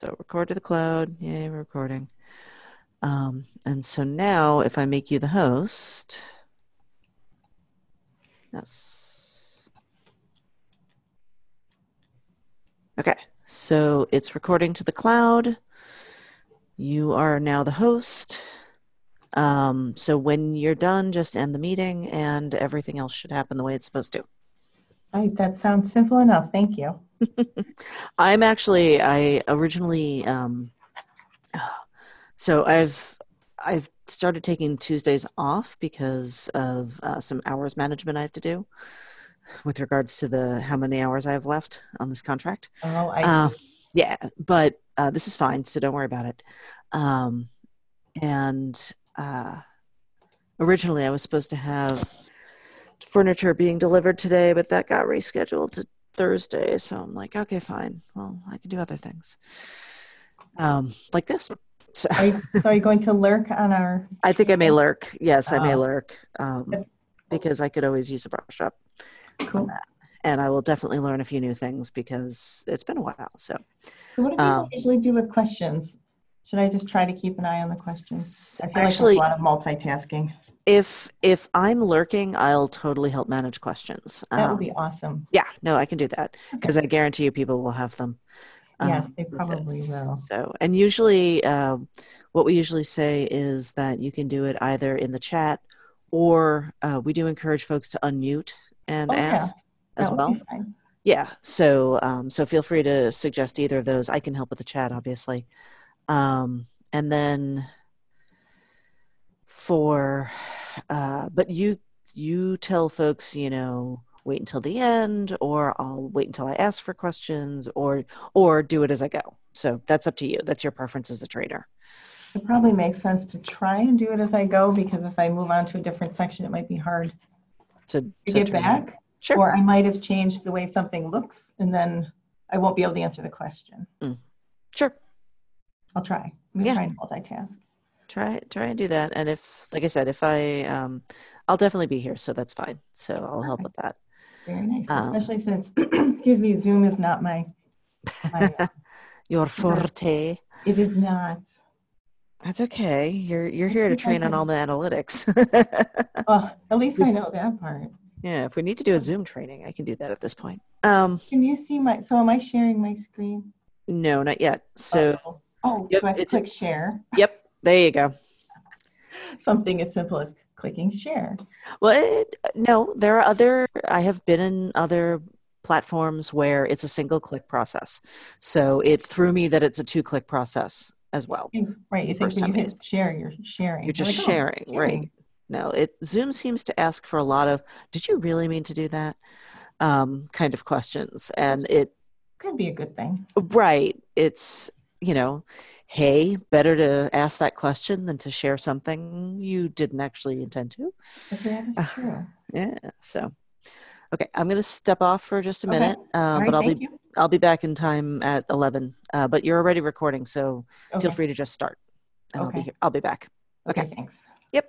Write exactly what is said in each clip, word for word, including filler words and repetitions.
So record to the cloud. Yay, we're recording. Um, and so now if I make you the host, yes. Okay, so it's recording to the cloud. You are now the host. Um, so when you're done, just end the meeting and everything else should happen the way it's supposed to. I, that sounds simple enough. Thank you. I'm actually, I originally, um, so I've, I've started taking Tuesdays off because of uh, some hours management I have to do with regards to the how many hours I have left on this contract. Oh, I Uh, see. yeah, but uh, this is fine, so don't worry about it. Um, and uh, originally, I was supposed to have furniture being delivered today, but that got rescheduled to Thursday. So I'm like, okay, fine. Well, I can do other things, um, like this. So Are you, so are you going to lurk on our I think I may training? lurk. Yes, I may Oh, lurk um, that's because I could always use a brush up on cool. that. And I will definitely learn a few new things because it's been a while. So, So what do people um, usually do with questions? Should I just try to keep an eye on the questions? I feel like that's a actually, lot of multitasking. if if I'm lurking, I'll totally help manage questions. That would be Um, awesome. yeah, no, I can do that because Okay. I guarantee you people will have them Yes, um, they with probably this. will. So, and usually, um, what we usually say is that you can do it either in the chat or uh, we do encourage folks to unmute and Oh, yeah, ask as that would be well. fine. Yeah, so um, so feel free to suggest either of those. I can help with the chat, obviously. Um, and then for, uh, but you you tell folks, you know, wait until the end, or I'll wait until I ask for questions, or or do it as I go. So that's up to you. That's your preference as a trader. It probably makes sense to try and do it as I go because if I move on to a different section, it might be hard To to to get turn. back, Sure. or I might have changed the way something looks and then I won't be able to answer the question. Mm. Sure. I'll try. I'm going to Yeah. try and multitask. Try try and do that. And if, like I said, if I um, I'll definitely be here, so that's fine. So I'll help with Perfect. that. Very nice. Um, Especially since, excuse me, Zoom is not my, my, uh, your preferred. forte. It is not. That's okay. You're you're Let's here see to if I train on all can. the analytics. Well, at least I know that part. Yeah, if we need to do a Zoom training, I can do that at this point. Um, Can you see my, so am I sharing my screen? no, not yet. So, Uh-oh. Oh, yep, do I have to it's click share? yep, there you go. Something as simple as clicking share. Well, it, no, there are other, I have been in other platforms where it's a single click process. So it threw me that it's a two click process as well And, right, the you think first when you time I hit used it. share, you're You're sharing. You're just like, oh, sharing, right? sharing. No, it Zoom seems to ask for a lot of, did you really mean to do that? Um, kind of questions. And Which it, could be a good thing. right, it's, you know, hey, better to ask that question than to share something you didn't actually intend to. That is Uh, true. yeah, so okay, I'm going to step off for just a Okay. minute, uh, All but right. I'll Thank be you. I'll be back in time at eleven. Uh, but you're already recording, so feel Okay. free to just start, and I'll be Okay. here. I'll be back. Okay. Okay. Thanks. Yep.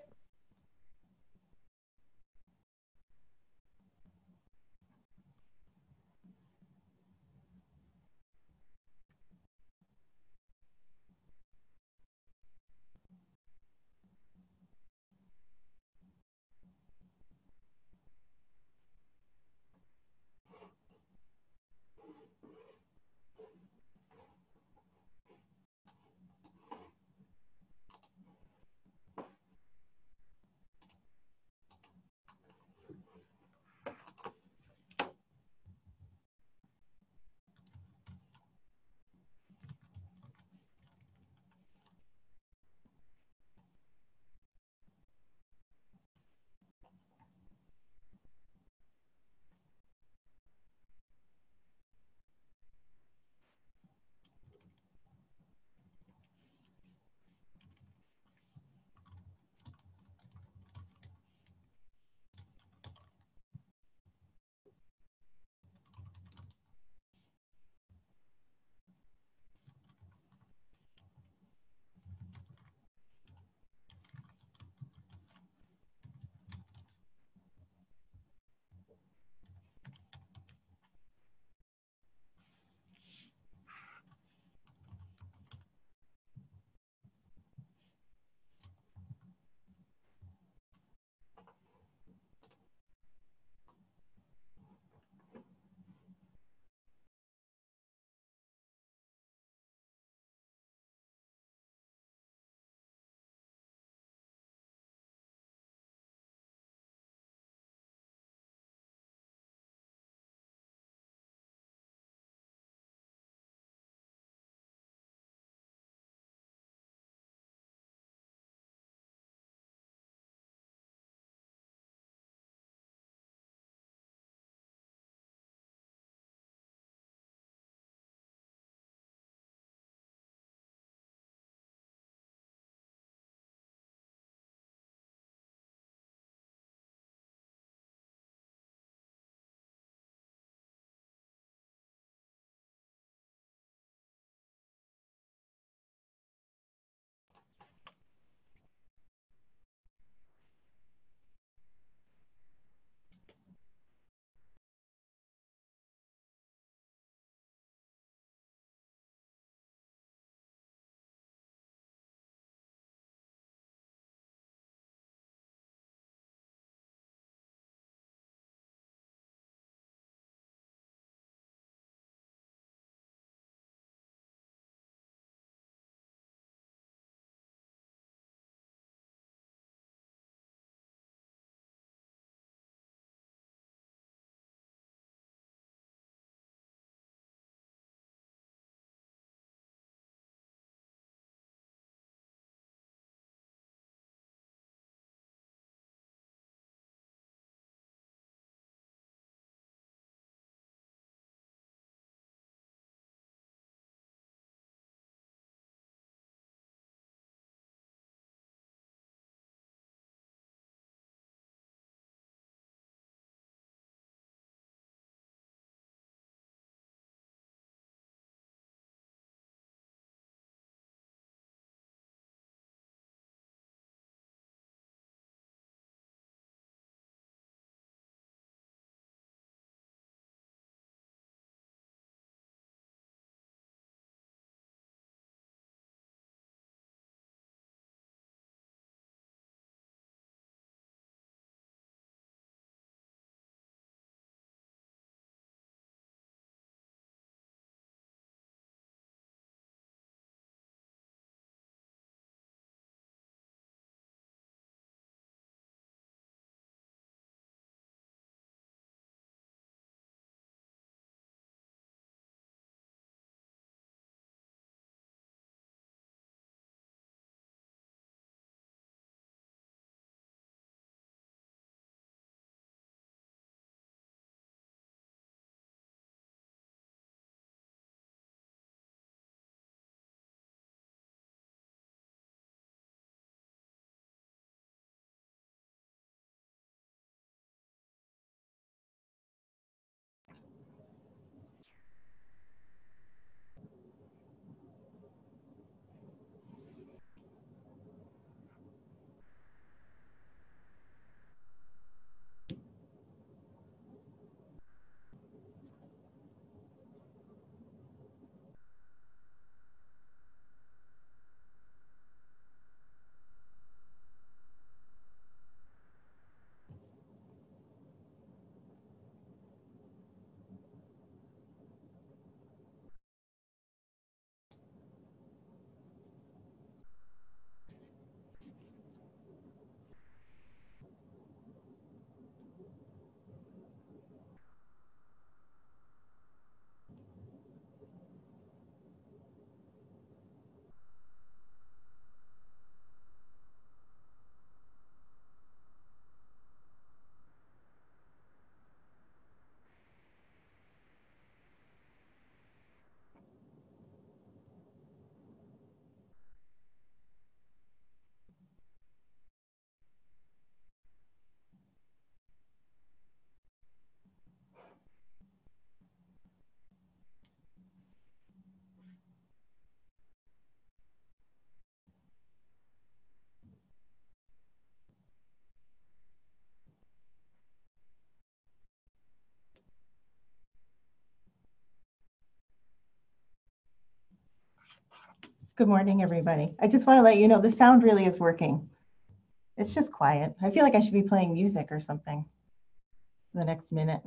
Good morning, everybody. I just want to let you know the sound really is working. It's just quiet. I feel like I should be playing music or something for the next minute.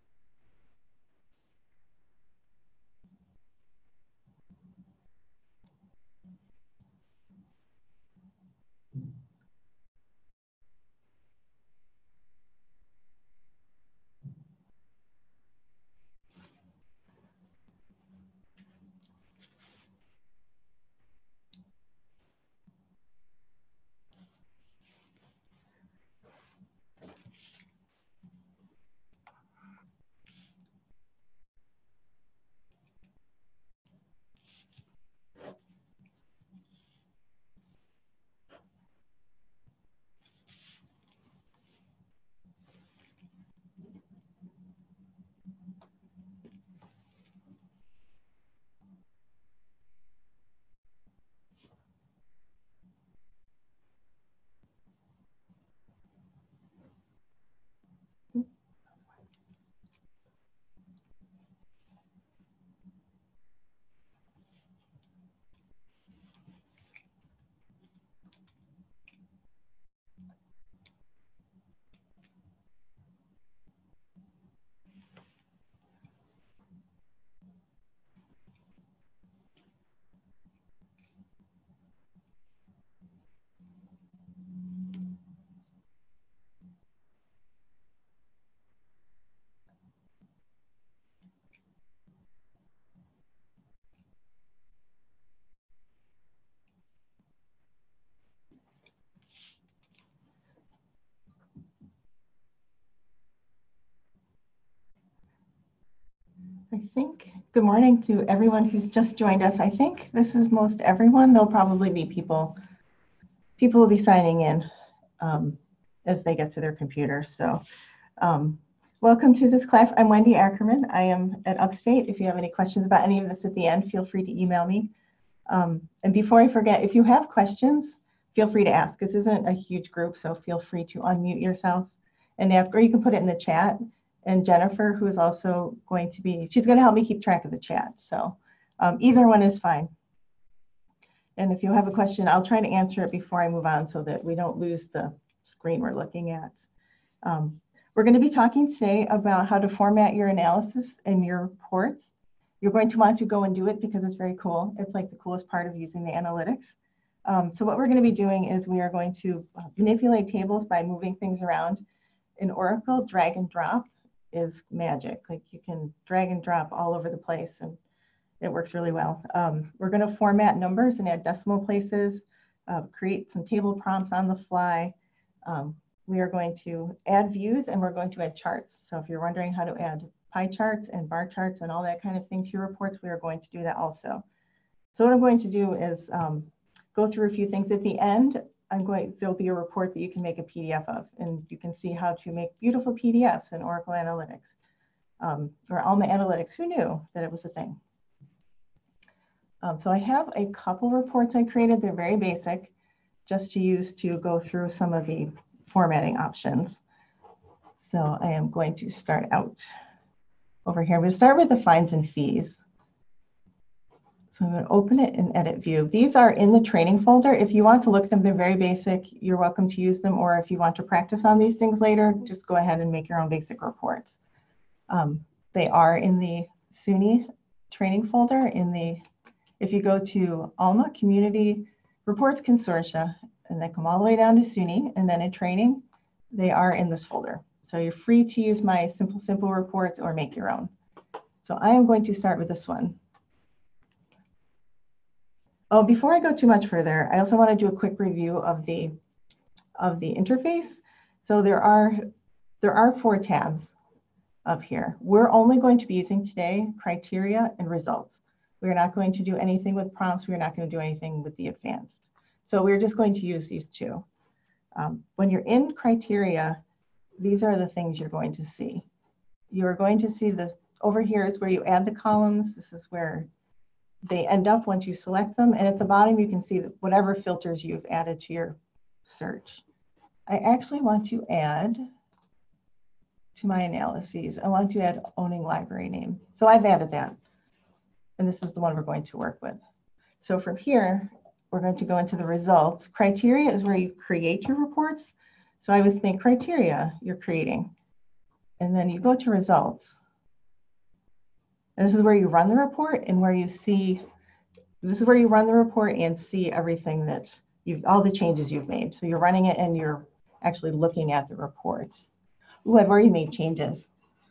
I think, good morning to everyone who's just joined us. I think this is most everyone. There'll probably be people, people will be signing in um, as they get to their computers. So um, welcome to this class. I'm Wendy Ackerman. I am at Upstate. If you have any questions about any of this at the end, feel free to email me. Um, and before I forget, if you have questions, feel free to ask. This isn't a huge group, so feel free to unmute yourself and ask, or you can put it in the chat. And Jennifer, who is also going to be, she's going to help me keep track of the chat. So um, either one is fine. And if you have a question, I'll try to answer it before I move on so that we don't lose the screen we're looking at. Um, we're going to be talking today about how to format your analysis and your reports. You're going to want to go and do it because it's very cool. It's like the coolest part of using the analytics. Um, so what we're going to be doing is we are going to manipulate tables by moving things around. In Oracle, drag and drop is magic. Like you can drag and drop all over the place and it works really well. Um, we're going to format numbers and add decimal places, uh, create some table prompts on the fly. Um, we are going to add views and we're going to add charts. So if you're wondering how to add pie charts and bar charts and all that kind of thing to your reports, we are going to do that also. So what I'm going to do is um, go through a few things. At the end, I'm going, there'll be a report that you can make a P D F of, and you can see how to make beautiful P D Fs in Oracle Analytics, um, or Alma Analytics. Who knew that it was a thing? Um, so I have a couple reports I created. They're very basic, just to use to go through some of the formatting options. So I am going to start out over here. I'm going to start with the fines and fees. So I'm going to open it in Edit View. These are in the training folder. If you want to look at them, they're very basic. You're welcome to use them. Or if you want to practice on these things later, just go ahead and make your own basic reports. Um, they are in the SUNY training folder. In the, if you go to Alma Community Reports Consortia, and they come all the way down to SUNY, and then in training, they are in this folder. So you're free to use my simple, simple reports or make your own. So I am going to start with this one. Oh, before I go too much further, I also want to do a quick review of the of the interface. So there are there are four tabs up here. We're only going to be using today criteria and results. We're not going to do anything with prompts. We're not going to do anything with the advanced. So we're just going to use these two. Um, when you're in criteria, these are the things you're going to see. You're going to see this over here is where you add the columns. This is where they end up once you select them. And at the bottom, you can see whatever filters you've added to your search. I actually want to add to my analyses, I want to add owning library name. So I've added that. And this is the one we're going to work with. So from here, we're going to go into the results. Criteria is where you create your reports. So I would think criteria you're creating. And then you go to results. And this is where you run the report and where you see, this is where you run the report and see everything that you've, all the changes you've made. So you're running it and you're actually looking at the report. Ooh, I've already made changes.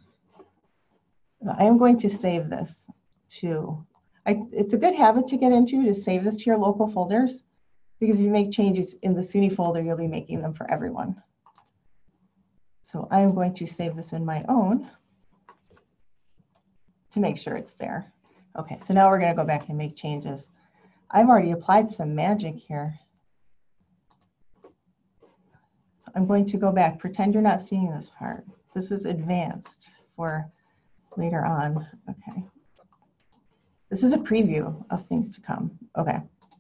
I am going to save this to, I, it's a good habit to get into to save this to your local folders, because if you make changes in the S U N Y folder, you'll be making them for everyone. So I am going to save this in my own to make sure it's there. Okay, so now we're going to go back and make changes. I've already applied some magic here. I'm going to go back, pretend you're not seeing this part. This is advanced for later on. Okay. This is a preview of things to come. Okay.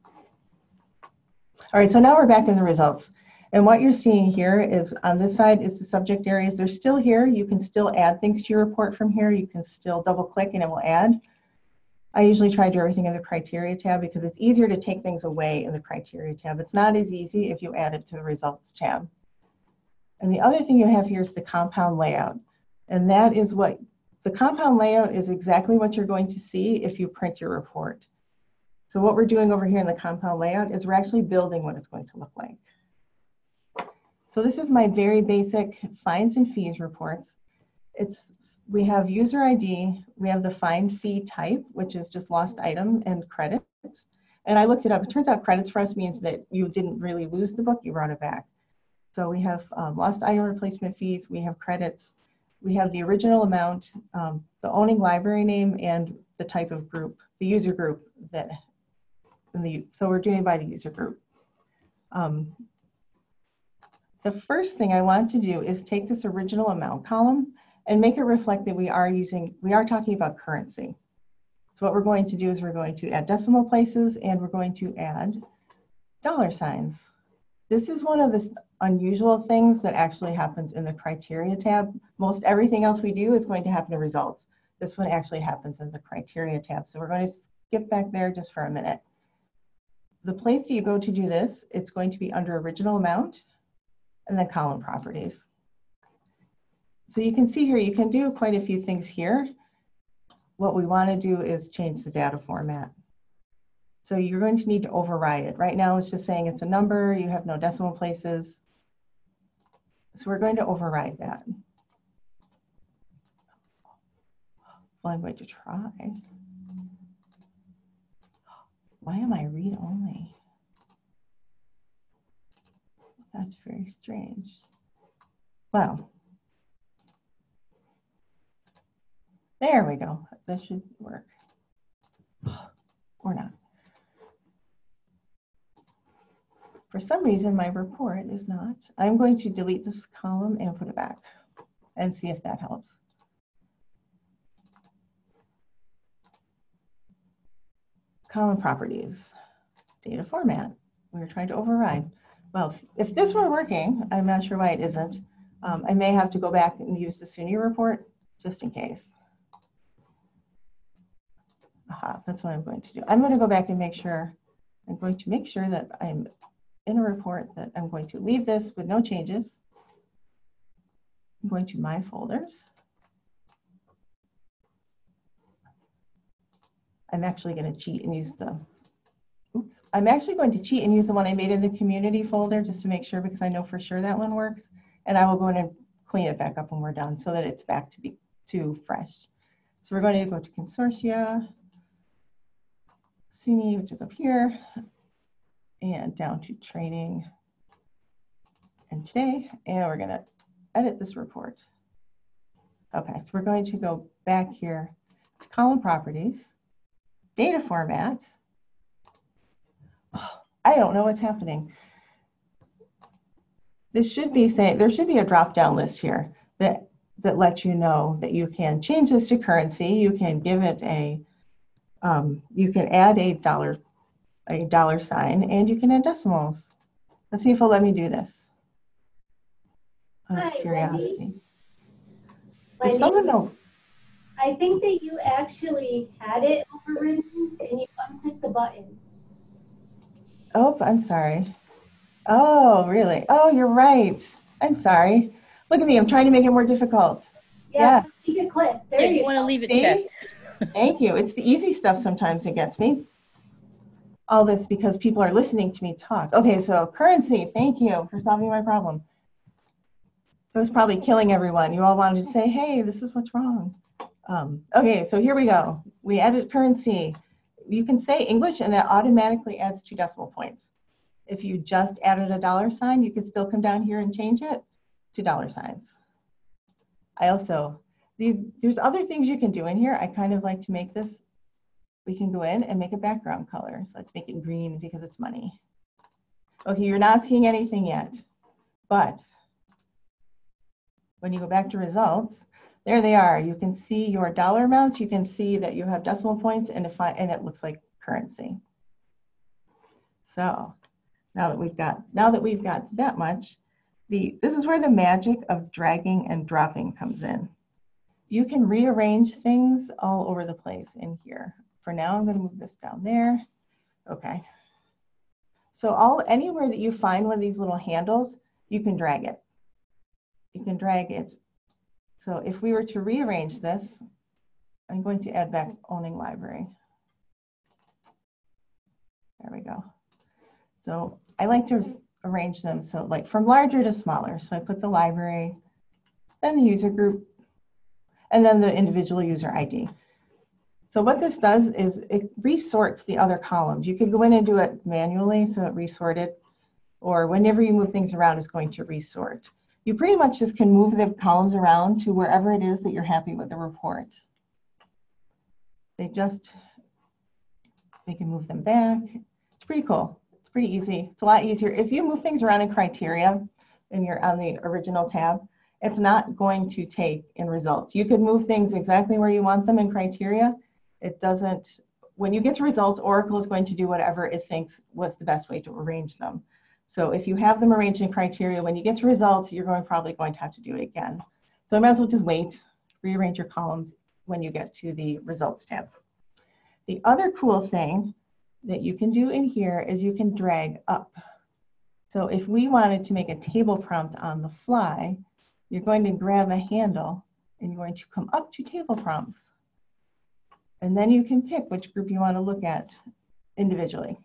All right, so now we're back in the results. And what you're seeing here is on this side is the subject areas. They're still here. You can still add things to your report from here. You can still double click and it will add. I usually try to do everything in the criteria tab because it's easier to take things away in the criteria tab. It's not as easy if you add it to the results tab. And the other thing you have here is the compound layout. And that is what, the compound layout is exactly what you're going to see if you print your report. So what we're doing over here in the compound layout is we're actually building what it's going to look like. So this is my very basic fines and fees reports. It's, we have user I D, we have the fine fee type, which is just lost item and credits. And I looked it up. It turns out credits for us means that you didn't really lose the book, you brought it back. So we have um, lost item replacement fees, we have credits, we have the original amount, um, the owning library name, and the type of group, the user group that, in the, so we're doing by the user group. Um, the first thing I want to do is take this original amount column and make it reflect that we are using, we are talking about currency. So what we're going to do is we're going to add decimal places and we're going to add dollar signs. This is one of the unusual things that actually happens in the criteria tab. Most everything else we do is going to happen in results. This one actually happens in the criteria tab. So we're going to skip back there just for a minute. The place that you go to do this, it's going to be under original amount and then column properties. So you can see here, you can do quite a few things here. What we want to do is change the data format. So you're going to need to override it. Right now it's just saying it's a number, you have no decimal places. So we're going to override that. Well, I'm going to try. Why am I read only? That's very strange. Well, there we go. This should work. Or not. For some reason, my report is not. I'm going to delete this column and put it back and see if that helps. Column properties, data format. We were trying to override. Well, if this were working, I'm not sure why it isn't. Um, I may have to go back and use the S U N Y report just in case. Aha, that's what I'm going to do. I'm going to go back and make sure, I'm going to make sure that I'm in a report that I'm going to leave this with no changes. I'm going to my folders. I'm actually going to cheat and use the, oops. I'm actually going to cheat and use the one I made in the community folder just to make sure, because I know for sure that one works. And I will go in and clean it back up when we're done so that it's back to be to fresh. So we're going to go to consortia, S U N Y, which is up here, and down to training and today, and we're going to edit this report. Okay, so we're going to go back here to column properties, data format. Oh, I don't know what's happening. This should be saying, there should be a drop-down list here that, that lets you know that you can change this to currency, you can give it a, um, you can add a dollar a dollar sign, and you can add decimals. Let's see if it'll let me do this. Out of Hi, curiosity. Wendy. Does Wendy, someone know? I think that you actually had it overridden and you unclicked the button. Oh, I'm sorry. Oh, really? Oh, you're right. I'm sorry. Look at me. I'm trying to make it more difficult. Yes, Yeah. leave it clicked. There Yeah, you you want to go. leave it See? checked. Thank you. It's the easy stuff sometimes that gets me. All this because people are listening to me talk. Okay, so currency. Thank you for solving my problem. It was probably killing everyone. You all wanted to say, hey, this is what's wrong. Um, okay, so here we go. We added currency. You can say English and that automatically adds two decimal points. If you just added a dollar sign, you could still come down here and change it to dollar signs. I also, the, there's other things you can do in here. I kind of like to make this, we can go in and make a background color. So let's make it green because it's money. Okay, you're not seeing anything yet, but when you go back to results, there they are. You can see your dollar amounts. You can see that you have decimal points and, if I, and it looks like currency. So now that we've got, now that we've got that much, the, this is where the magic of dragging and dropping comes in. You can rearrange things all over the place in here. For now, I'm going to move this down there. Okay. So all, anywhere that you find one of these little handles, you can drag it. You can drag it. So if we were to rearrange this, I'm going to add back owning library. There we go. So I like to arrange them so like from larger to smaller. So I put the library, then the user group, and then the individual user I D. So what this does is it resorts the other columns. You could go in and do it manually, so it resorted, or whenever you move things around, it's going to resort. You pretty much just can move the columns around to wherever it is that you're happy with the report. They just, they can move them back. It's pretty cool. It's pretty easy. It's a lot easier. If you move things around in criteria and you're on the original tab, it's not going to take in results. You could move things exactly where you want them in criteria. It doesn't, when you get to results, Oracle is going to do whatever it thinks was the best way to arrange them. So if you have them arranged in criteria, when you get to results, you're going probably going to have to do it again. So I might as well just wait, rearrange your columns when you get to the results tab. The other cool thing that you can do in here is you can drag up. So if we wanted to make a table prompt on the fly, you're going to grab a handle and you're going to come up to table prompts. And then you can pick which group you want to look at individually.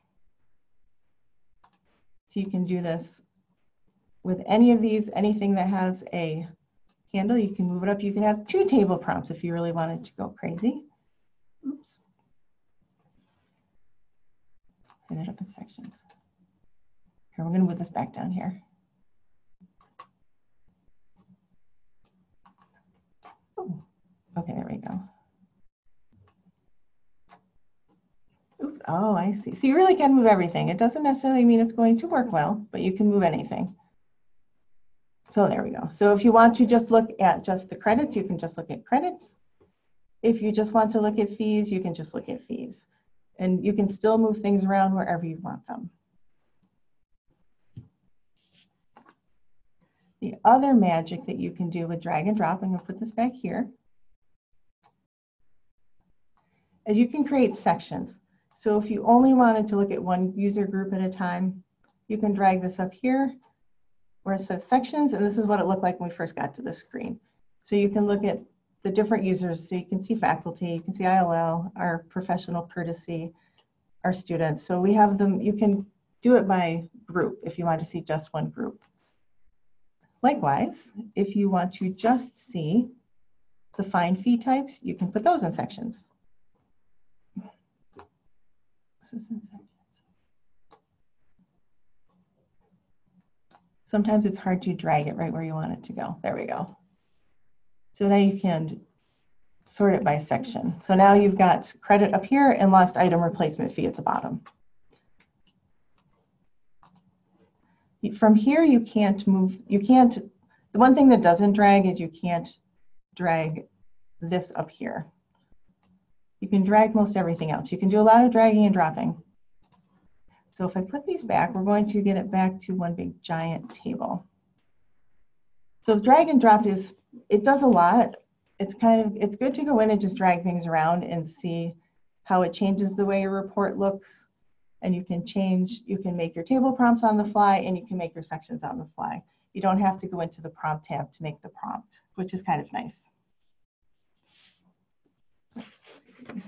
So you can do this with any of these, anything that has a handle, you can move it up. You can have two table prompts if you really wanted to go crazy. Oops. Set it up in sections. Here, we're going to move this back down here. Oh, okay, there we go. Oops. Oh, I see. So you really can move everything. It doesn't necessarily mean it's going to work well, but you can move anything. So there we go. So if you want to just look at just the credits, you can just look at credits. If you just want to look at fees, you can just look at fees. And you can still move things around wherever you want them. The other magic that you can do with drag and drop, I'm going to put this back here, is you can create sections. So if you only wanted to look at one user group at a time, you can drag this up here where it says sections, and this is what it looked like when we first got to the screen. So you can look at the different users, so you can see faculty, you can see I L L, our professional courtesy, our students. So we have them, you can do it by group if you want to see just one group. Likewise, if you want to just see the fine fee types, you can put those in sections. This is in sections. Sometimes it's hard to drag it right where you want it to go. There we go. So now you can sort it by section. So now you've got credit up here and lost item replacement fee at the bottom. From here, you can't move, you can't, the one thing that doesn't drag is you can't drag this up here. You can drag most everything else. You can do a lot of dragging and dropping. So if I put these back, we're going to get it back to one big giant table. So drag and drop is, it does a lot. It's kind of, it's good to go in and just drag things around and see how it changes the way your report looks. and you can change, you can make your table prompts on the fly, and you can make your sections on the fly. You don't have to go into the prompt tab to make the prompt, which is kind of nice. Let's see.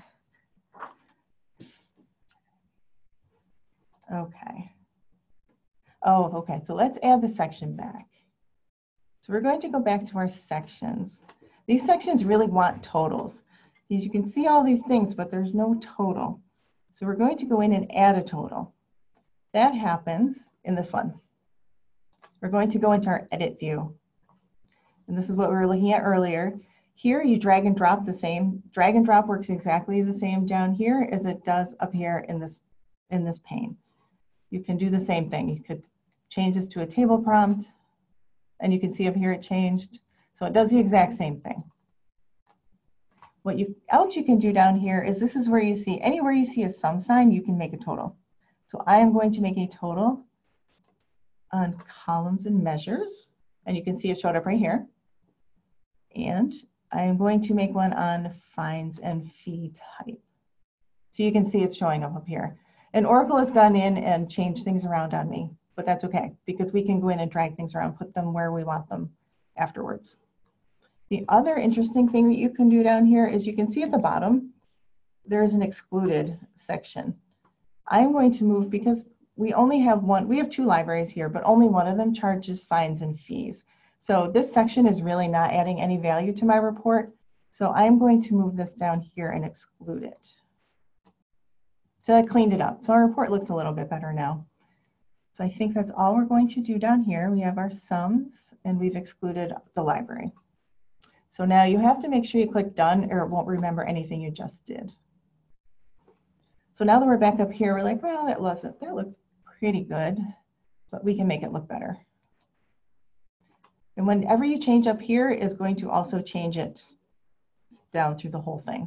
Okay. Oh, okay, so let's add the section back. So we're going to go back to our sections. These sections really want totals. As you can see all these things, but there's no total. So we're going to go in and add a total. That happens in this one. We're going to go into our edit view. And this is what we were looking at earlier. Here you drag and drop the same. Drag and drop works exactly the same down here as it does up here in this, in this pane. You can do the same thing. You could change this to a table prompt, and you can see up here it changed. So it does the exact same thing. What you, else you can do down here is this is where you see, anywhere you see a sum sign, you can make a total. So I am going to make a total on columns and measures, and you can see it showed up right here. And I am going to make one on fines and fee type. So you can see it's showing up up here. And Oracle has gone in and changed things around on me, but that's okay, because we can go in and drag things around, put them where we want them afterwards. The other interesting thing that you can do down here is you can see at the bottom, there is an excluded section. I'm going to move, because we only have one, we have two libraries here, but only one of them charges fines and fees. So this section is really not adding any value to my report. So I'm going to move this down here and exclude it. So I cleaned it up. So our report looks a little bit better now. So I think that's all we're going to do down here. We have our sums and we've excluded the library. So now you have to make sure you click done or it won't remember anything you just did. So now that we're back up here, we're like, well, that wasn't, that looks pretty good, but we can make it look better. And whenever you change up here is going to also change it down through the whole thing.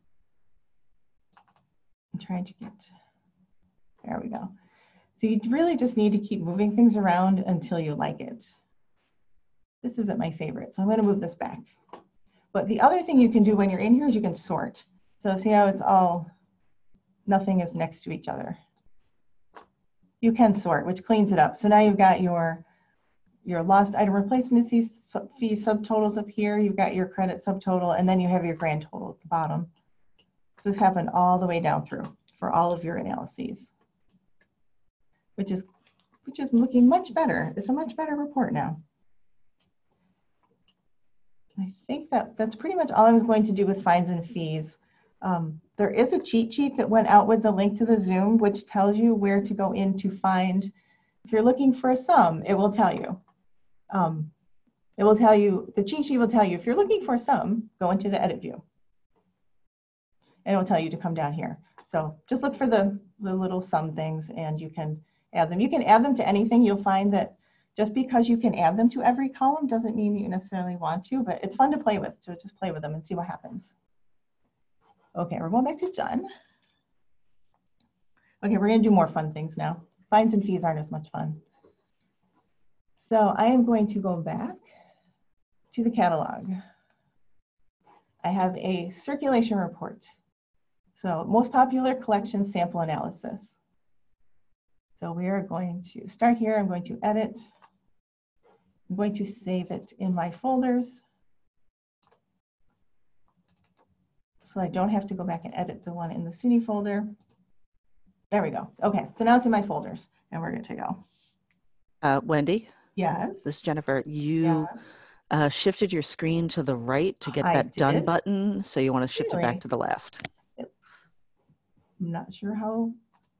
I'm trying to get, there we go. So you really just need to keep moving things around until you like it. This isn't my favorite, so I'm going to move this back. But the other thing you can do when you're in here is you can sort. So see how it's all, nothing is next to each other. You can sort, which cleans it up. So now you've got your, your lost item replacement fee, fee subtotals up here. You've got your credit subtotal, and then you have your grand total at the bottom. So this happened all the way down through for all of your analyses, which is, which is looking much better. It's a much better report now. I think that that's pretty much all I was going to do with fines and fees. Um, there is a cheat sheet that went out with the link to the Zoom, which tells you where to go in to find. If you're looking for a sum, it will tell you. Um, it will tell you, the cheat sheet will tell you, if you're looking for a sum, go into the edit view. And it will tell you to come down here. So just look for the, the little sum things and you can add them. You can add them to anything. You'll find that just because you can add them to every column doesn't mean you necessarily want to, but it's fun to play with. So just play with them and see what happens. Okay, we're going back to done. Okay, we're going to do more fun things now. Fines and fees aren't as much fun. So I am going to go back to the catalog. I have a circulation report. So most popular collection sample analysis. So we are going to start here. I'm going to edit. I'm going to save it in my folders so I don't have to go back and edit the one in the SUNY folder. There we go. Okay, so now it's in my folders and we're good to go. Uh, Wendy? Yes? This is Jennifer. You Yeah. uh, shifted your screen to the right to get I that done did. button, so you want to shift Really? it back to the left. I'm not sure how.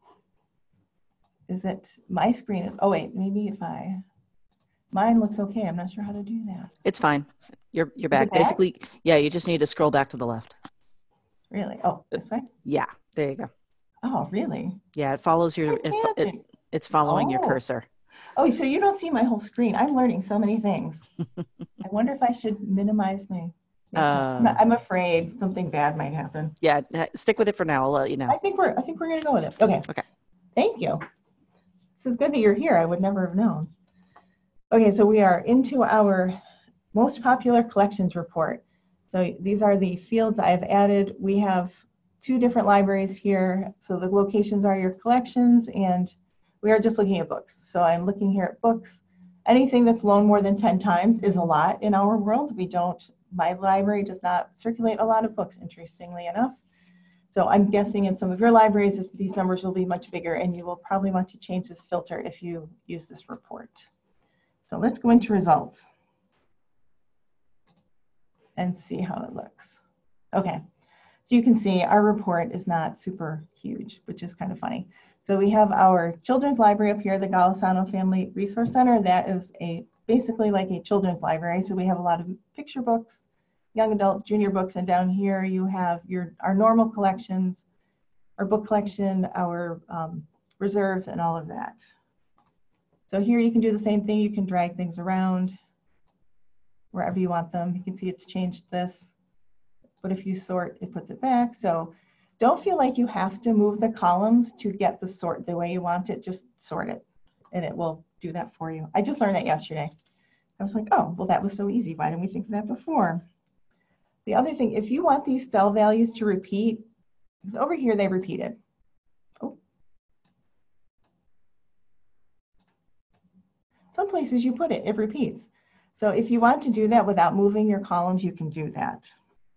Is it, my screen is, oh wait, maybe if I, mine looks okay. I'm not sure how to do that. It's fine. You're you're Is back. it back? Basically, yeah, you just need to scroll back to the left. Really? Oh, this way? Yeah, there you go. Oh, really? Yeah, it follows your, it, fo- it, Magic. it's following your Oh. cursor. Oh, so you don't see my whole screen. I'm learning so many things. I wonder if I should minimize my, Uh, I'm, I'm afraid something bad might happen. Yeah, ha- stick with it for now. I'll let you know. I think we're, I think we're gonna go with it. Okay. Okay. Thank you. This is good that you're here. I would never have known. Okay, so we are into our most popular collections report. So these are the fields I've added. We have two different libraries here. So the locations are your collections, and we are just looking at books. So I'm looking here at books. Anything that's loaned more than ten times is a lot in our world. We don't, my library does not circulate a lot of books, interestingly enough. So I'm guessing in some of your libraries, these numbers will be much bigger, and you will probably want to change this filter if you use this report. So let's go into results and see how it looks. Okay, so you can see our report is not super huge, which is kind of funny. So we have our children's library up here, the Golisano Family Resource Center. That is a basically like a children's library. So we have a lot of picture books, young adult, junior books, and down here you have your our normal collections, our book collection, our um, reserves, and all of that. So here you can do the same thing. You can drag things around wherever you want them. You can see it's changed this, but if you sort, it puts it back. So don't feel like you have to move the columns to get the sort the way you want it. Just sort it, and it will do that for you. I just learned that yesterday. I was like, oh, well, that was so easy. Why didn't we think of that before? The other thing, if you want these cell values to repeat, because over here they repeated. Oh. Some places you put it, it repeats. So if you want to do that without moving your columns, you can do that.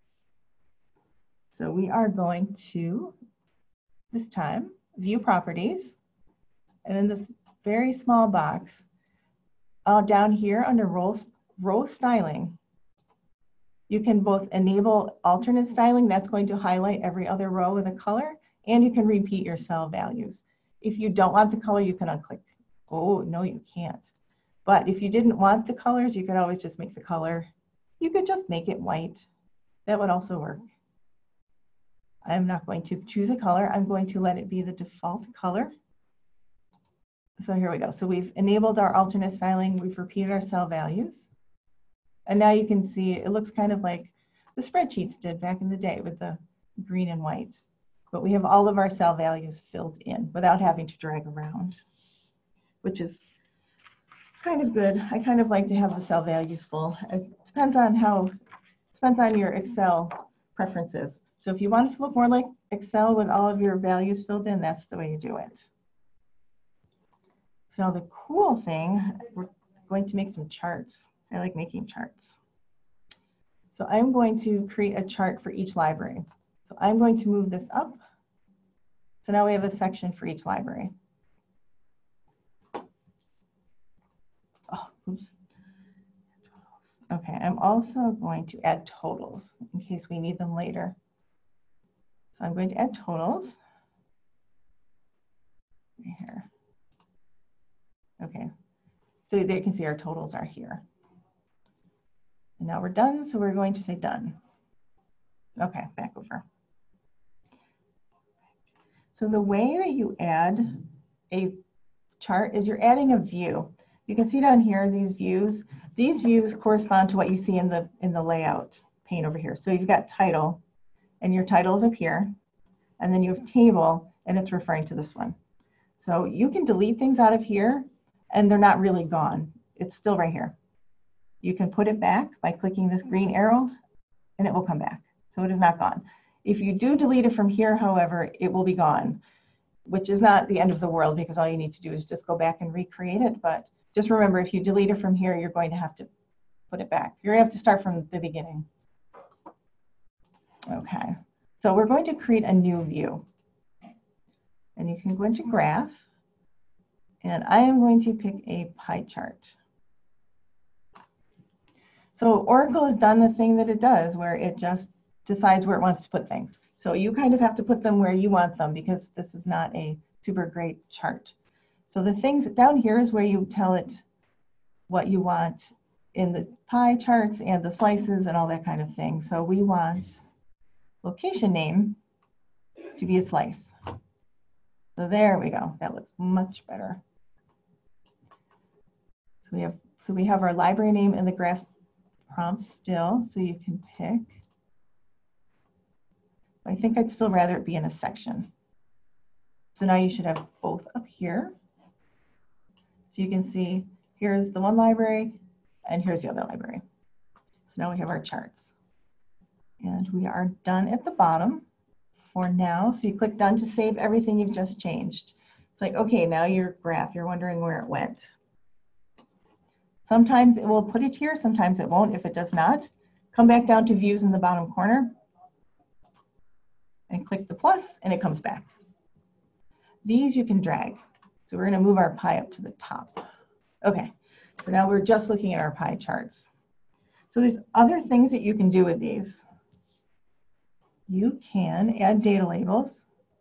So we are going to, this time, view properties. And in this very small box, uh, down here under row, row styling, you can both enable alternate styling. That's going to highlight every other row with a color, and you can repeat your cell values. If you don't want the color, you can unclick. Oh, no, you can't. But if you didn't want the colors, you could always just make the color. You could just make it white. That would also work. I'm not going to choose a color. I'm going to let it be the default color. So here we go. So we've enabled our alternate styling. We've repeated our cell values. And now you can see it looks kind of like the spreadsheets did back in the day with the green and white. But we have all of our cell values filled in without having to drag around, which is kind of good. I kind of like to have the cell values full. It depends on how, depends on your Excel preferences. So if you want it to look more like Excel with all of your values filled in, that's the way you do it. So now the cool thing, we're going to make some charts. I like making charts. So I'm going to create a chart for each library. So I'm going to move this up. So now we have a section for each library. Oh, oops. Okay, I'm also going to add totals in case we need them later. So I'm going to add totals. Right here. Okay, so there you can see our totals are here. And now we're done, so we're going to say done. Okay, back over. So the way that you add a chart is you're adding a view. You can see down here these views. These views correspond to what you see in the in the layout pane over here. So you've got title, and your title is up here, and then you have table, and it's referring to this one. So you can delete things out of here, and they're not really gone. It's still right here. You can put it back by clicking this green arrow, and it will come back. So it is not gone. If you do delete it from here, however, it will be gone, which is not the end of the world because all you need to do is just go back and recreate it. But just remember, if you delete it from here, you're going to have to put it back. You're going to have to start from the beginning. Okay, so we're going to create a new view. And you can go into graph, and I am going to pick a pie chart. So Oracle has done the thing that it does where it just decides where it wants to put things. So you kind of have to put them where you want them because this is not a super great chart. So the things down here is where you tell it what you want in the pie charts and the slices and all that kind of thing. So we want location name to be a slice. So there we go. That looks much better. So we have so we have our library name in the graph prompt still, so you can pick. I think I'd still rather it be in a section. So now you should have both up here. So you can see here's the one library and here's the other library. So now we have our charts. And we are done at the bottom. for now. So you click done to save everything you've just changed. It's like, okay, now your graph, you're wondering where it went. Sometimes it will put it here, sometimes it won't. If it does not, come back down to views in the bottom corner and click the plus and it comes back. These you can drag. So we're gonna move our pie up to the top. Okay, so now we're just looking at our pie charts. So there's other things that you can do with these. You can add data labels,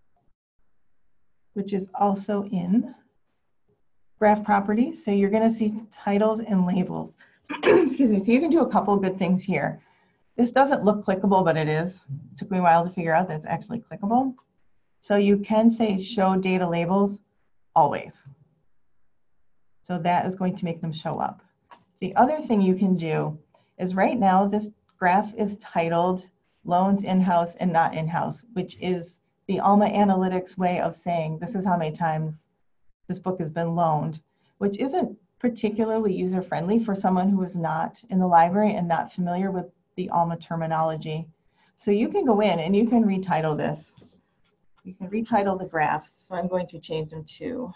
which is also in graph properties. So you're gonna see titles and labels. Excuse me, so you can do a couple of good things here. This doesn't look clickable, but it is. It took me a while to figure out that it's actually clickable. So you can say show data labels always. So that is going to make them show up. The other thing you can do is right now this graph is titled loans in-house and not in-house, which is the Alma Analytics way of saying this is how many times this book has been loaned, which isn't particularly user-friendly for someone who is not in the library and not familiar with the Alma terminology. So you can go in and you can retitle this. You can retitle the graphs. So I'm going to change them to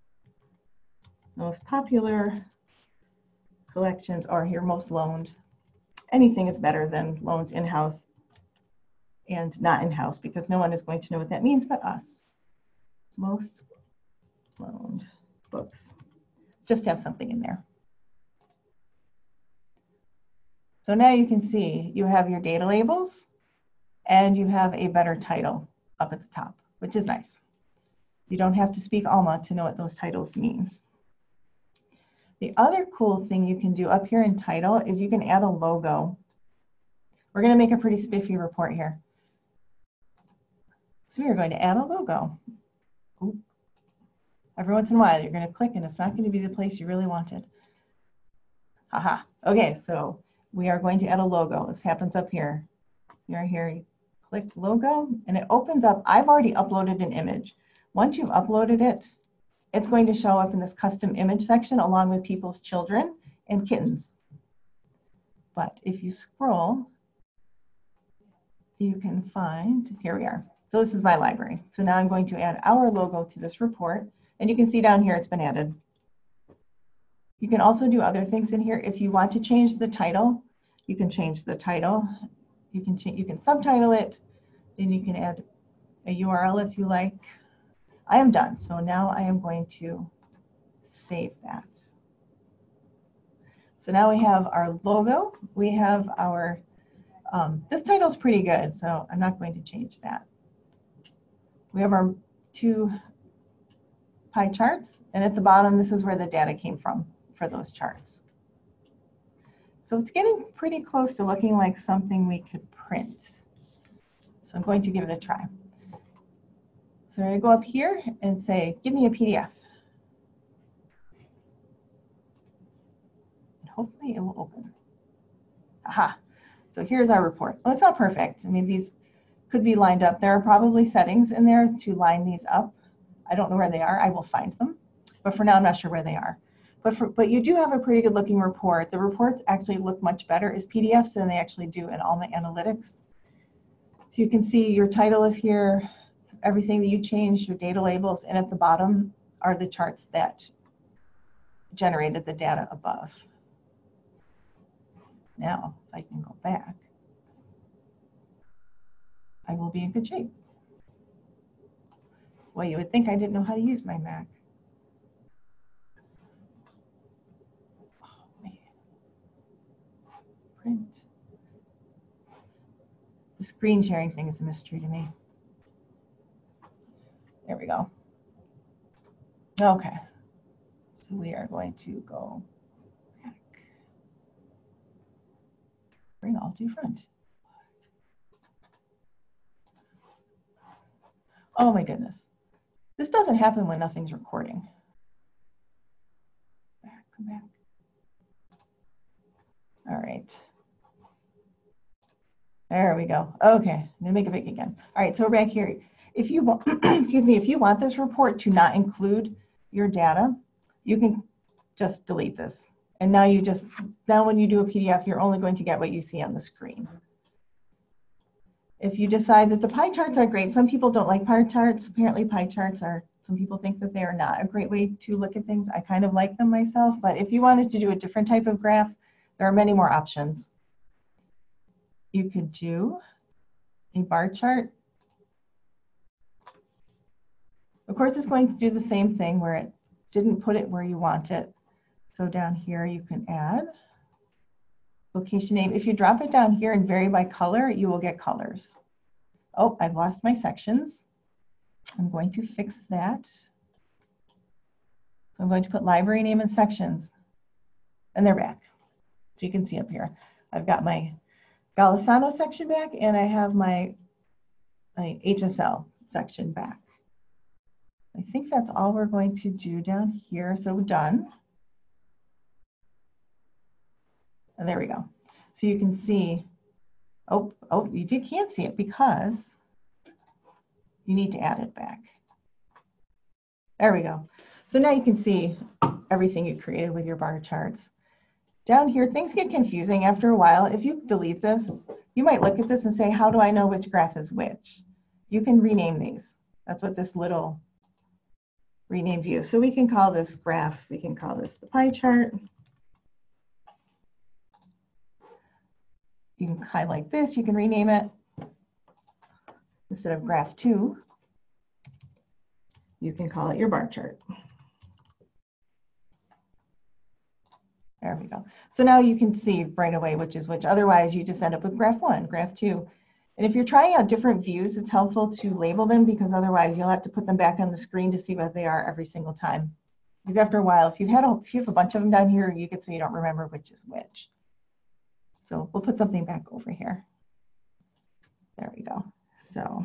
most popular collections or here most loaned. Anything is better than loans in-house and not in-house because no one is going to know what that means but us. Most loaned books. Just have something in there. So now you can see you have your data labels and you have a better title up at the top, which is nice. You don't have to speak Alma to know what those titles mean. The other cool thing you can do up here in title is you can add a logo. We're going to make a pretty spiffy report here. So we are going to add a logo. Ooh. Every once in a while, you're going to click and it's not going to be the place you really wanted. Haha. Okay, so we are going to add a logo. This happens up here. You're here, you click logo, and it opens up. I've already uploaded an image. Once you've uploaded it, it's going to show up in this custom image section along with people's children and kittens. But if you scroll, you can find, here we are. So this is my library. So now I'm going to add our logo to this report. And you can see down here it's been added. You can also do other things in here. If you want to change the title, you can change the title. You can change, you can subtitle it. Then you can add a U R L if you like. I am done. So now I am going to save that. So now we have our logo. We have our, um, this title is pretty good, so I'm not going to change that. We have our two pie charts, and at the bottom, this is where the data came from for those charts. So it's getting pretty close to looking like something we could print. So I'm going to give it a try. So I'm going to go up here and say, give me a P D F. And hopefully it will open. Aha. So here's our report. Well, it's not perfect. I mean, these could be lined up. There are probably settings in there to line these up. I don't know where they are. I will find them. But for now, I'm not sure where they are. But, for, but you do have a pretty good looking report. The reports actually look much better as P D Fs than they actually do in Alma Analytics. So you can see your title is here, everything that you changed, your data labels, and at the bottom are the charts that generated the data above. Now, if I can go back, I will be in good shape. Well, you would think I didn't know how to use my Mac. Oh, man. Print. The screen sharing thing is a mystery to me. There we go. Okay. So we are going to go back. Bring all to front. Oh my goodness. This doesn't happen when nothing's recording. Back, come back. All right. There we go. Okay, I'm gonna make it big again. All right, so we're back here. If you want, excuse me, if you want this report to not include your data, you can just delete this. And now you just, now when you do a P D F, you're only going to get what you see on the screen. If you decide that the pie charts are great, some people don't like pie charts. Apparently pie charts are, some people think that they are not a great way to look at things. I kind of like them myself, but if you wanted to do a different type of graph, there are many more options. You could do a bar chart. Of course, it's going to do the same thing where it didn't put it where you want it. So down here, you can add location name. If you drop it down here and vary by color, you will get colors. Oh, I've lost my sections. I'm going to fix that. So I'm going to put library name and sections, and they're back. So you can see up here, I've got my Golisano section back, and I have my, my H S L section back. I think that's all we're going to do down here. So done. And there we go. So you can see, oh, oh, you can't see it because you need to add it back. There we go. So now you can see everything you created with your bar charts. Down here, things get confusing after a while. If you delete this, you might look at this and say, how do I know which graph is which? You can rename these. That's what this little rename view. So we can call this graph, we can call this the pie chart. You can highlight this, you can rename it. Instead of graph two, you can call it your bar chart. There we go. So now you can see right away which is which. Otherwise, you just end up with graph one, graph two. And if you're trying out different views, it's helpful to label them because otherwise you'll have to put them back on the screen to see what they are every single time. Because after a while, if you had a, if you have a bunch of them down here, you get so you don't remember which is which. So we'll put something back over here. There we go. So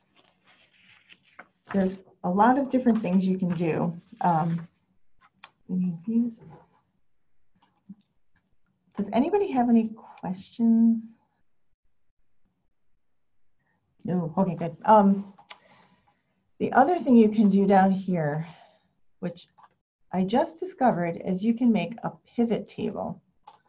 there's a lot of different things you can do. Um, we need views. Does anybody have any questions? No, okay, good. Um, the other thing you can do down here, which I just discovered, is you can make a pivot table.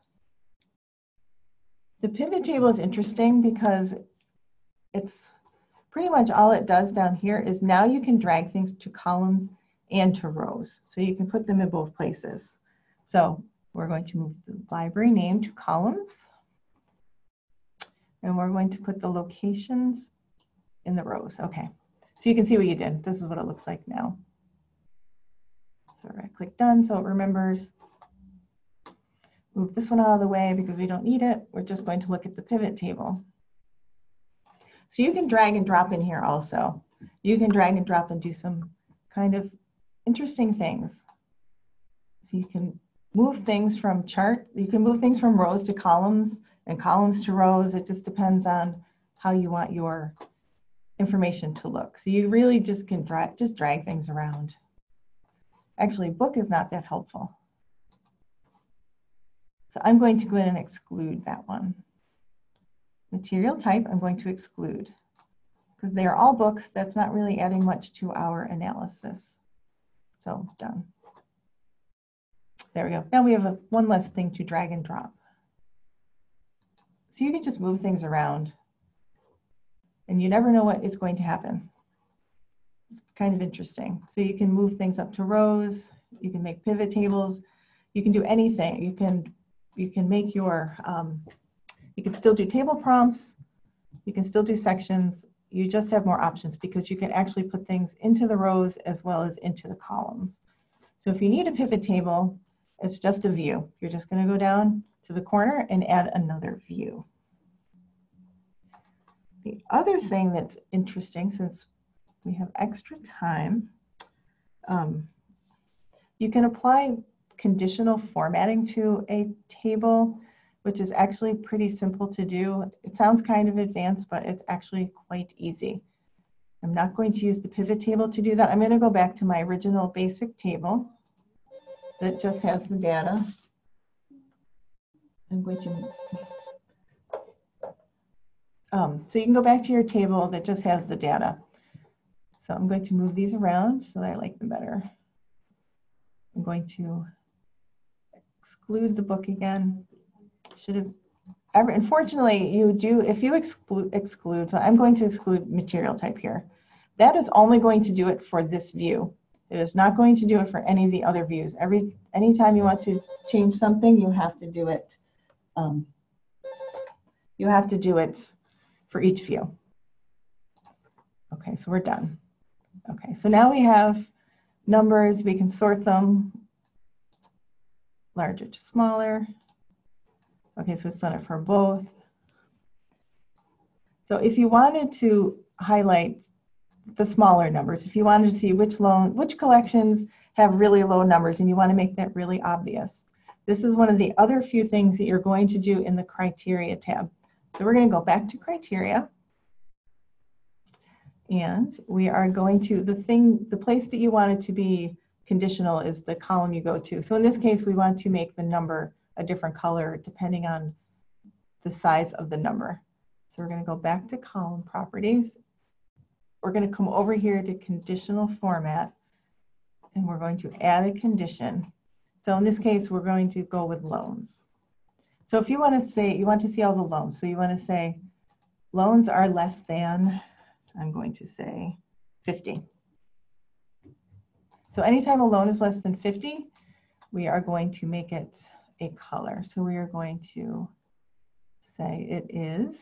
The pivot table is interesting because it's pretty much all it does down here is now you can drag things to columns and to rows. So you can put them in both places. So we're going to move the library name to columns. And we're going to put the locations in the rows. Okay, so you can see what you did. This is what it looks like now. So right click done so it remembers. Move this one out of the way because we don't need it. We're just going to look at the pivot table. So you can drag and drop in here also. You can drag and drop and do some kind of interesting things. So you can move things from chart, you can move things from rows to columns and columns to rows. It just depends on how you want your information to look. So you really just can drag, just drag things around. Actually, book is not that helpful. So I'm going to go in and exclude that one. Material type, I'm going to exclude because they are all books. That's not really adding much to our analysis. So done. There we go. Now we have a, one less thing to drag and drop. So you can just move things around and you never know what is going to happen. It's kind of interesting. So you can move things up to rows. You can make pivot tables. You can do anything. You can, you can make your, um, you can still do table prompts. You can still do sections. You just have more options because you can actually put things into the rows as well as into the columns. So if you need a pivot table, it's just a view. You're just going to go down to the corner and add another view. The other thing that's interesting, since we have extra time, um, you can apply conditional formatting to a table, which is actually pretty simple to do. It sounds kind of advanced, but it's actually quite easy. I'm not going to use the pivot table to do that. I'm going to go back to my original basic table that just has the data. I'm going to, um, so you can go back to your table that just has the data. So I'm going to move these around so that I like them better. I'm going to exclude the book again. Should have every, unfortunately, you do, if you exclude, exclude, so I'm going to exclude material type here. That is only going to do it for this view. It is not going to do it for any of the other views. Every, anytime you want to change something, you have to do it. Um, you have to do it for each view. Okay, so we're done. Okay, so now we have numbers. We can sort them larger to smaller. Okay, so it's done it for both. So if you wanted to highlight the smaller numbers, if you wanted to see which loan, which collections have really low numbers and you want to make that really obvious, this is one of the other few things that you're going to do in the criteria tab. So we're going to go back to criteria. And we are going to, the thing, the place that you want it to be conditional is the column you go to. So in this case, we want to make the number a different color depending on the size of the number. So we're going to go back to column properties. We're going to come over here to conditional format, and we're going to add a condition. So in this case, we're going to go with loans. So if you want to say, you want to see all the loans. So you want to say loans are less than, I'm going to say fifty. So anytime a loan is less than fifty, we are going to make it a color. So we are going to say it is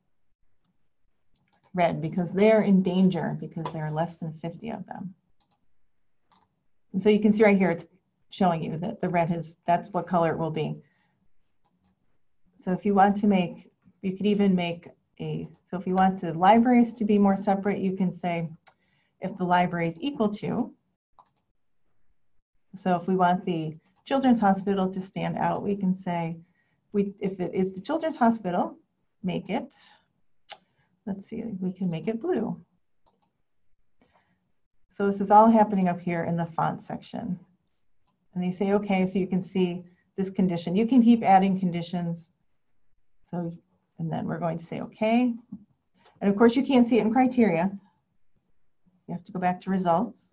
red because they're in danger because there are less than fifty of them. And so you can see right here, it's showing you that the red is, that's what color it will be. So if you want to make, you could even make a, so if you want the libraries to be more separate, you can say if the library is equal to, so if we want the Children's Hospital to stand out, we can say, we, if it is the Children's Hospital, make it, let's see, we can make it blue. So this is all happening up here in the font section. And you say, okay, so you can see this condition. You can keep adding conditions. So, and then we're going to say, okay. And of course, you can't see it in criteria. You have to go back to results.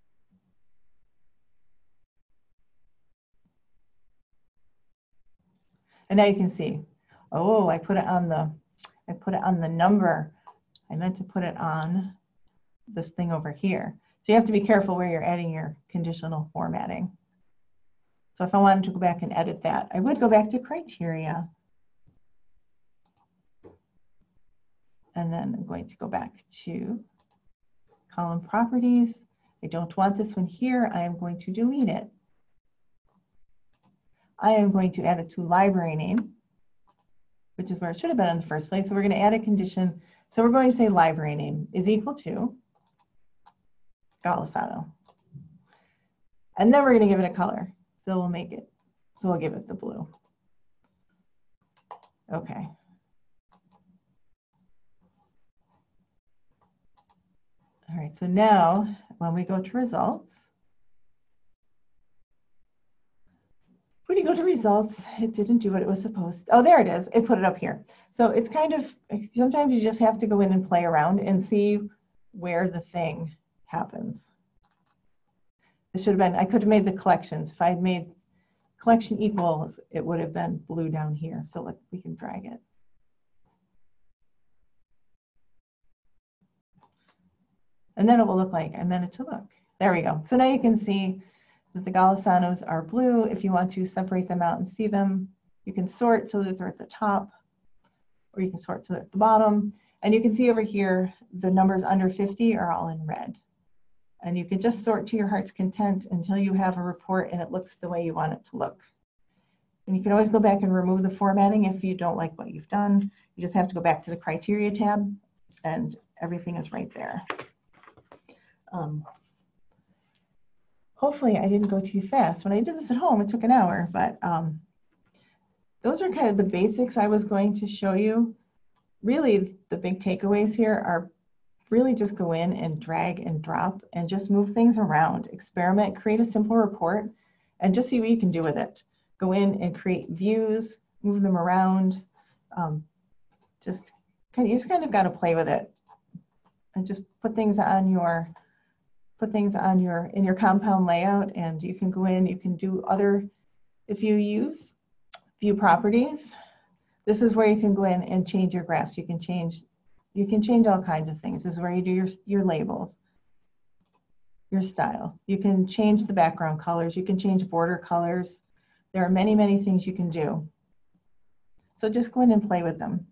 And now you can see, oh, I put it on the, I put it on the number. I meant to put it on this thing over here. So you have to be careful where you're adding your conditional formatting. So if I wanted to go back and edit that, I would go back to criteria. And then I'm going to go back to column properties. I don't want this one here. I am going to delete it. I am going to add it to library name, which is where it should have been in the first place. So we're going to add a condition. So we're going to say library name is equal to Golisano. And then we're going to give it a color. So we'll make it, so we'll give it the blue. Okay. All right, so now when we go to results, when you go to results, it didn't do what it was supposed to. Oh, there it is. It put it up here. So it's kind of, sometimes you just have to go in and play around and see where the thing happens. It should have been, I could have made the collections. If I had made collection equals, it would have been blue down here. So look, we can drag it. And then it will look like I meant it to look. There we go. So now you can see that the Golisanos are blue. If you want to separate them out and see them, you can sort so that they're at the top, or you can sort so they're at the bottom. And you can see over here, the numbers under fifty are all in red. And you can just sort to your heart's content until you have a report and it looks the way you want it to look. And you can always go back and remove the formatting if you don't like what you've done. You just have to go back to the criteria tab and everything is right there. Um, hopefully I didn't go too fast. When I did this at home, it took an hour, but um, those are kind of the basics I was going to show you. Really, the big takeaways here are really just go in and drag and drop and just move things around, experiment, create a simple report, and just see what you can do with it. Go in and create views, move them around. Um, just kind of, you just kind of got to play with it and just put things on your, put things on your, in your compound layout, and you can go in, you can do other, if you use view properties, This is where you can go in and change your graphs. You can change, you can change all kinds of things. This is where you do your, your labels, your style. You can change the background colors. You can change border colors. There are many, many things you can do. So just go in and play with them.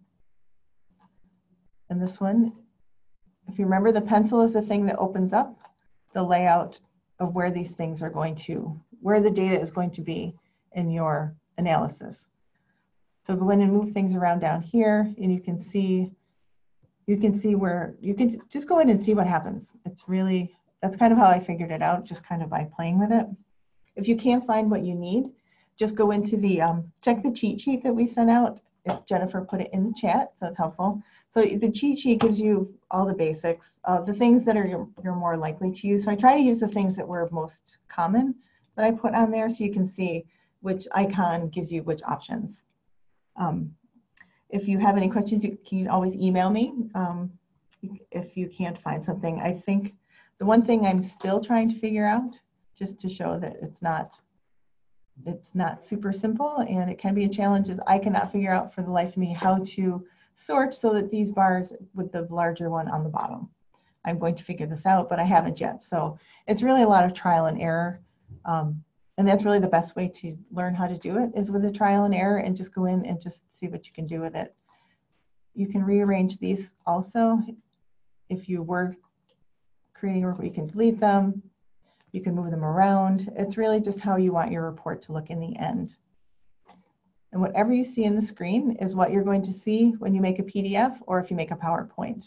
And this one, if you remember, the pencil is the thing that opens up the layout of where these things are going to, where the data is going to be in your analysis. So go in and move things around down here, and you can see, you can see where, you can just go in and see what happens. It's really, that's kind of how I figured it out, just kind of by playing with it. If you can't find what you need, just go into the, um, check the cheat sheet that we sent out. If Jennifer put it in the chat, so it's helpful. So the cheat sheet gives you all the basics of the things that are you're, you're more likely to use. So I try to use the things that were most common that I put on there, so you can see which icon gives you which options. Um, if you have any questions, you can always email me um, if you can't find something. I think the one thing I'm still trying to figure out, just to show that it's not, it's not super simple and it can be a challenge, is I cannot figure out for the life of me how to sort so that these bars with the larger one on the bottom. I'm going to figure this out, but I haven't yet. So it's really a lot of trial and error. Um, And that's really the best way to learn how to do it, is with a trial and error, and just go in and just see what you can do with it. You can rearrange these also. If you were creating a report, you can delete them. You can move them around. It's really just how you want your report to look in the end. And whatever you see in the screen is what you're going to see when you make a P D F or if you make a PowerPoint.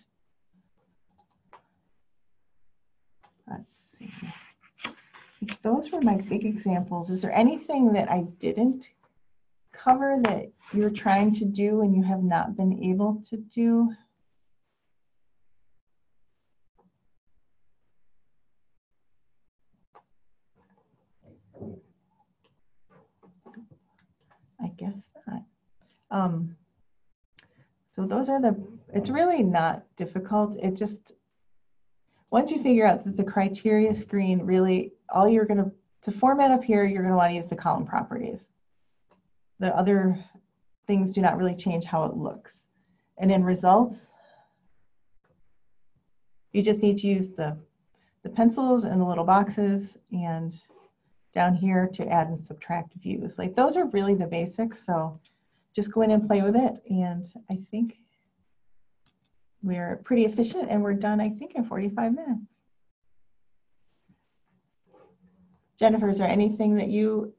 Let's see. Those were my big examples. Is there anything that I didn't cover that you're trying to do and you have not been able to do? I guess not. Um, so those are the, it's really not difficult. It just, once you figure out that the criteria screen really, all you're gonna, to format up here, you're gonna wanna use the column properties. The other things do not really change how it looks. And in results, you just need to use the, the pencils and the little boxes, and down here to add and subtract views. Like, those are really the basics. So just go in and play with it. And I think we're pretty efficient, and we're done, I think, in forty-five minutes. Jennifer, is there anything that you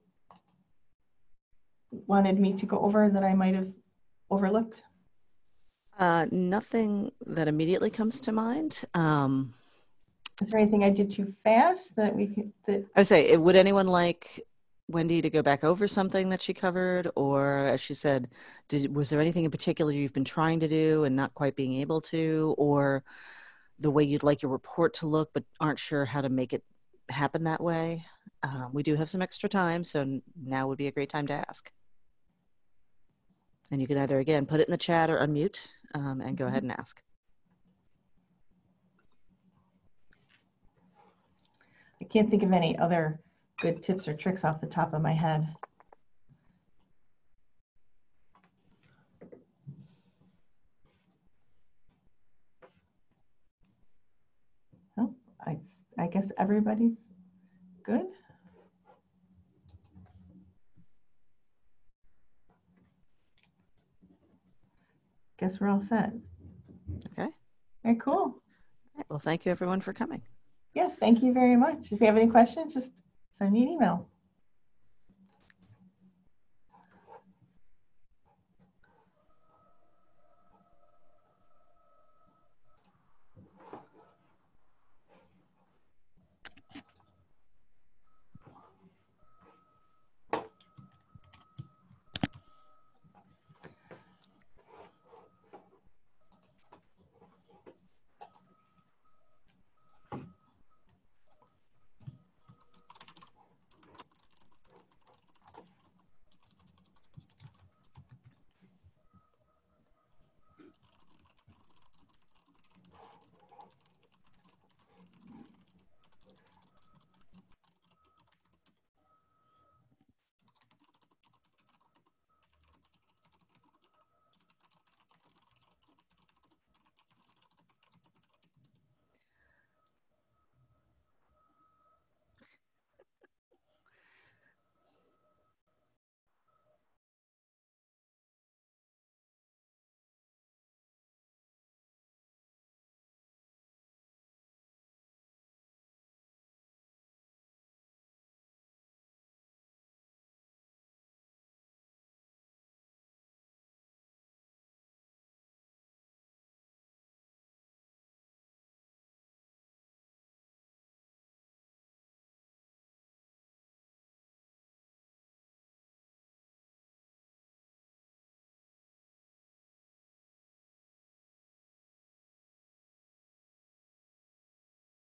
wanted me to go over that I might have overlooked? Uh, nothing that immediately comes to mind. Um, Is there anything I did too fast that we could, that I would say, would anyone like Wendy to go back over something that she covered? Or, as she said, did, was there anything in particular you've been trying to do and not quite being able to? Or the way you'd like your report to look but aren't sure how to make it happen that way? Um, we do have some extra time, so now would be a great time to ask. And you can either, again, put it in the chat or unmute um, and go ahead and ask. I can't think of any other good tips or tricks off the top of my head. Oh, I, I guess everybody's good. Guess we're all set. Okay. Very cool. All right, well, thank you everyone for coming. Yes, thank you very much. If you have any questions, just send me an email.